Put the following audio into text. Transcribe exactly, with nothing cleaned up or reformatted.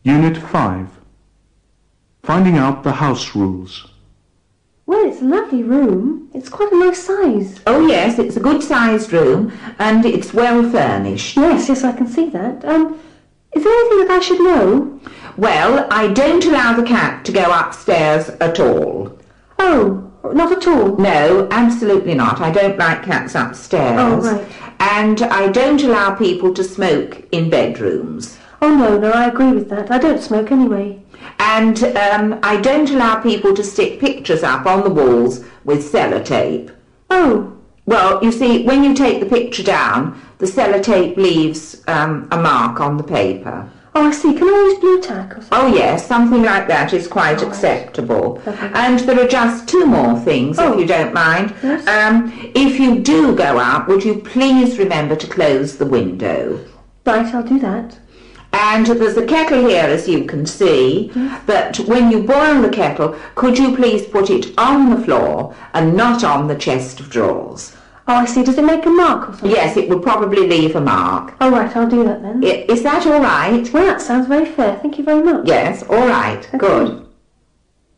Unit five. Finding out the house rules. Well, it's a lovely room. It's quite a nice size. Oh yes, it's a good-sized room and it's well furnished. Yes, yes, I can see that. Um, is there anything that I should know? Well, I don't allow the cat to go upstairs at all. Oh, not at all? No, absolutely not. I don't like cats upstairs. Oh, right. And I don't allow people to smoke in bedrooms. Oh, no, no, I agree with that. I don't smoke anyway. And um, I don't allow people to stick pictures up on the walls with sellotape. Oh. Well, you see, when you take the picture down, the sellotape leaves um, a mark on the paper. Oh, I see. Can I use blue tack or something? Oh, yes, something like that is quite oh, acceptable. Okay. And there are just two more things, oh. if you don't mind. Yes. Um, if you do go out, would you please remember to close the window? Right, I'll do that. And there's a kettle here, as you can see, yes. but when you boil the kettle, could you please put it on the floor and not on the chest of drawers? Oh, I see. Does it make a mark or something? Yes, it would probably leave a mark. Oh, right, I'll do that then. I, is that all right? Well, that sounds very fair. Thank you very much. Yes, all right, Okay. good.